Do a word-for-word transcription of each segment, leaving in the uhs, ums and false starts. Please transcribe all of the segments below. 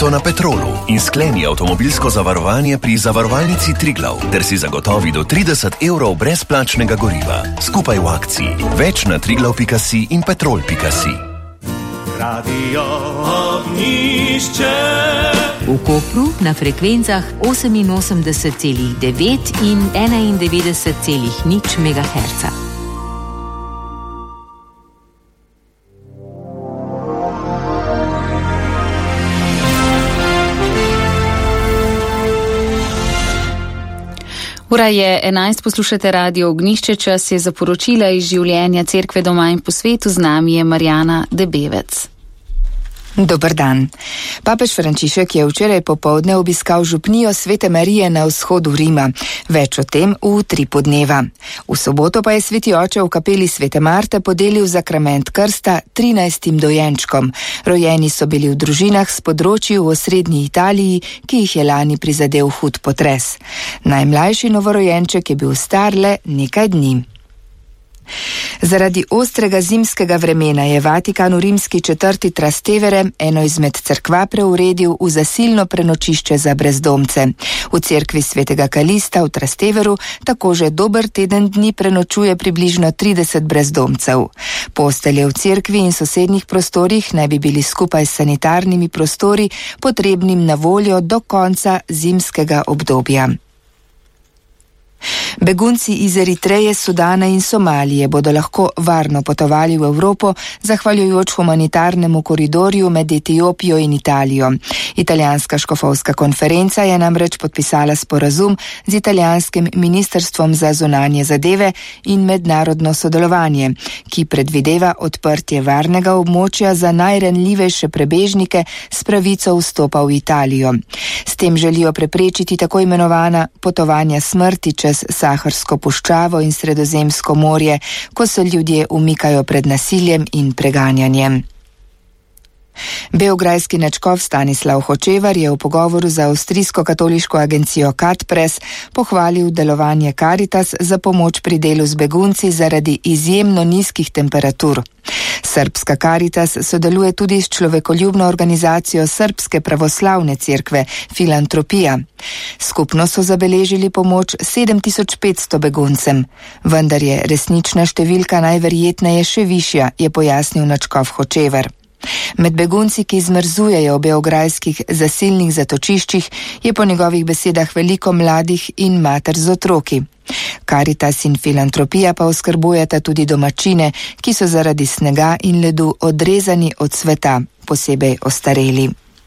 leto na Petrolu in skleni avtomobilsko zavarovanje pri zavarovalnici Triglav, ter si zagotovi do trideset evrov brezplačnega goriva. Skupaj v akciji. Več na triglav pika si in petrol pika si. Radio Ognjišče. V Kopru na frekvencah oseminosemdeset celih devet in enaindevetdeset celih nič megaherca. Ura je enajst, poslušate Radio Ognjišče, čas je za poročila iz življenja Cerkve doma in po svetu, z nami je Marjana Debevec. Dober dan. Papež Frančišek je včeraj popoldne obiskal župnijo Svete Marije na vzhodu Rima. Več o tem v tri podneva. V soboto pa je sveti oče v kapeli Svete Marte podelil zakrament krsta trinajstim dojenčkom. Rojeni so bili v družinah s področij v osrednji Italiji, ki jih je lani prizadel hud potres. Najmlajši novorojenček je bil star le nekaj dni. Zaradi ostrega zimskega vremena je Vatikan v rimski četrti Trastevere eno izmed cerkva preuredil v zasilno prenočišče za brezdomce. V cerkvi svetega Kalista v Trasteveru tako že dober teden dni prenočuje približno trideset brezdomcev. Postelje v cerkvi in sosednjih prostorih naj bi bili skupaj s sanitarnimi prostori potrebnim na voljo do konca zimskega obdobja. Begunci iz Eritreje, Sudana in Somalije bodo lahko varno potovali v Evropo, zahvaljujoč humanitarnemu koridorju med Etiopijo in Italijo. Italijanska škofovska konferenca je namreč podpisala sporazum z italijanskim ministrstvom za zunanje zadeve in mednarodno sodelovanje, ki predvideva odprtje varnega območja za najranljivejše prebežnike s pravico vstopa v Italijo. S tem želijo preprečiti tako imenovana potovanja smrti čez Saharsko puščavo in Sredozemsko morje, ko se ljudje umikajo pred nasiljem in preganjanjem. Beograjski nadškof Stanislav Hočevar je v pogovoru za avstrijsko katoliško agencijo Katpres pohvalil delovanje Caritas za pomoč pri delu z begunci zaradi izjemno nizkih temperatur. Srbska Caritas sodeluje tudi s človekoljubno organizacijo Srbske pravoslavne cerkve Filantropija. Skupno so zabeležili pomoč sedem tisoč petsto beguncem, vendar je resnična številka najverjetneje še višja, je pojasnil nadškof Hočevar. Med begunci, ki zmrzujejo v beograjskih zasilnih zatočiščih, je po njegovih besedah veliko mladih in mater z otroki. Caritas in Filantropija pa oskrbujeta tudi domačine, ki so zaradi snega in ledu odrezani od sveta, posebej ostareli.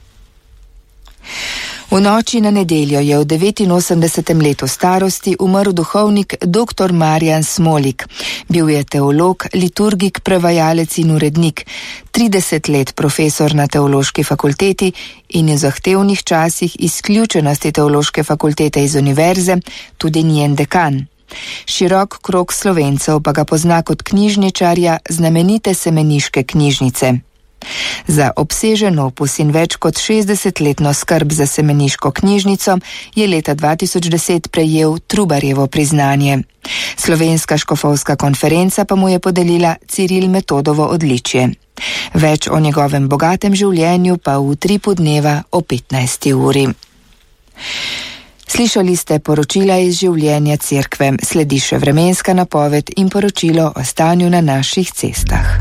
V noči na nedeljo je v devetinosemdesetem letu starosti umrl duhovnik doktor Marjan Smolik. Bil je teolog, liturgik, prevajalec in urednik, trideset let profesor na teološki fakulteti in v zahtevnih časih izključenosti teološke fakultete iz univerze tudi njen dekan. Širok krog Slovencev pa ga pozna kot knjižničarja znamenite semeniške knjižnice. Za obsežen opus in več kot šestdesetletno skrb za semeniško knjižnico je leta dva tisoč deset prejel Trubarjevo priznanje. Slovenska škofovska konferenca pa mu je podelila Ciril Metodovo odličje. Več o njegovem bogatem življenju pa v tri podneva o petnajsti uri. Slišali ste poročila iz življenja cerkve, sledi še vremenska napoved in poročilo o stanju na naših cestah.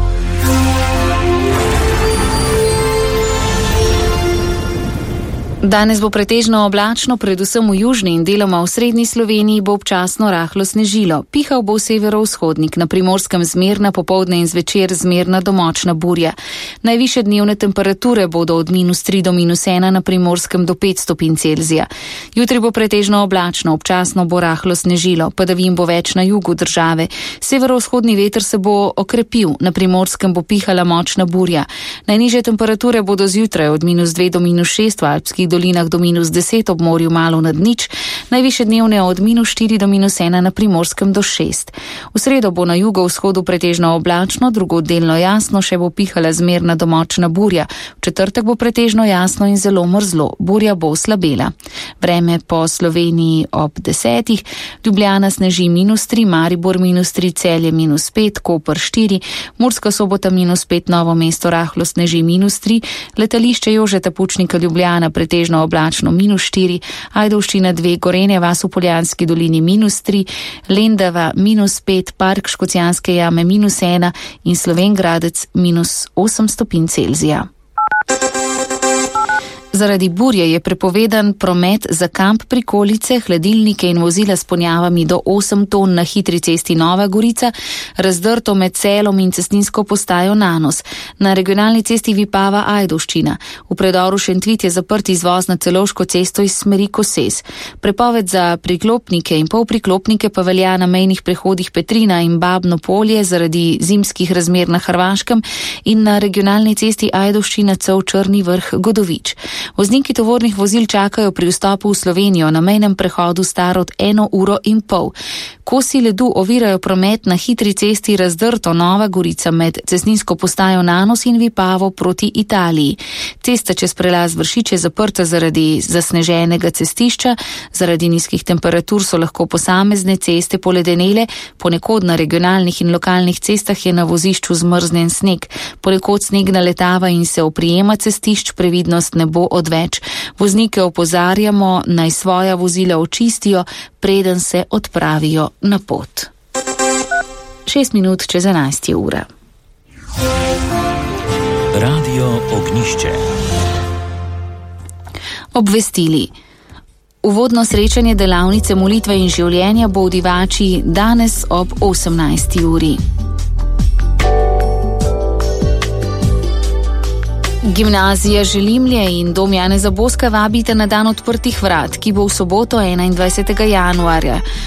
Danes bo pretežno oblačno, predvsem v južni in deloma v srednji Sloveniji bo občasno rahlo snežilo. Pihal bo severovzhodnik, na Primorskem zmerna, popoldne in zvečer zmerna do močna burja. Najvišje dnevne temperature bodo od minus tri do minus ena, na Primorskem do pet stopinj Celzija. Jutri bo pretežno oblačno, občasno bo rahlo snežilo, padavin bo več na jugu države. Severovzhodni veter se bo okrepil, na Primorskem bo pihala močna burja. Najnižje temperature bodo zjutraj od minus dve do minus šest, v alpskih dolinah do minus deset, ob morju malo nad nič, najvišje dnevne od minus štiri do minus ena, na Primorskem do šest. V sredo bo na jugovzhodu pretežno oblačno, drugod delno jasno, še bo pihala zmerna do močna burja. V četrtek bo pretežno jasno in zelo mrzlo, burja bo slabela. Vreme po Sloveniji ob desetih, Ljubljana sneži minus tri, Maribor minus tri, Celje minus pet, Koper štiri, Murska Sobota minus pet, Novo mesto rahlo sneži minus tri, letališče Jožeta Pučnika Ljubljana pretežno oblačno minus štiri, Ajdovščina dve, Gorenja vas v Poljanski dolini minus tri, Lendava minus pet, Park Škocjanske jame minus ena in Slovengradec minus osem stopinj Celzija. Zaradi burje je prepovedan promet za kamp prikolice, hladilnike in vozila s ponjavami do osem ton na hitri cesti Nova Gorica, razdrto med Celom in cestninsko postajo Nanos. Na regionalni cesti Vipava Ajdovščina. V predoru Šentvit je zaprt izvoz na Celovško cesto iz smeri Koses. Prepoved za priklopnike in polpriklopnike pa velja na mejnih prehodih Petrina in Babno polje zaradi zimskih razmer na Hrvaškem in na regionalni cesti Ajdovščina Cel Črni vrh Godovič. Vozniki tovornih vozil čakajo pri vstopu v Slovenijo na mejnem prehodu star od eno uro in pol. Kosi ledu ovirajo promet na hitri cesti razdrto Nova Gorica med cestninsko postajo Nanos in Vipavo proti Italiji. Cesta čez prelaz Vršič je zaprta zaradi zasneženega cestišča, zaradi nizkih temperatur so lahko posamezne ceste poledenele, ponekod na regionalnih in lokalnih cestah je na vozišču zmrznjen sneg, ponekod sneg naletava in se oprijema cestišč, previdnost ne bo odveč. Voznike opozarjamo, naj svoja vozila očistijo, preden se odpravijo na pot. Šest minut čez enajst je ura. Radio Ognjišče. Obvestili. Uvodno srečanje delavnice molitve in življenja bo v Divači danes ob osemnajsti uri. Gimnazija Želimlje in Dom Janeza Boska vabite na dan odprtih vrat, ki bo v soboto enaindvajsetega januarja.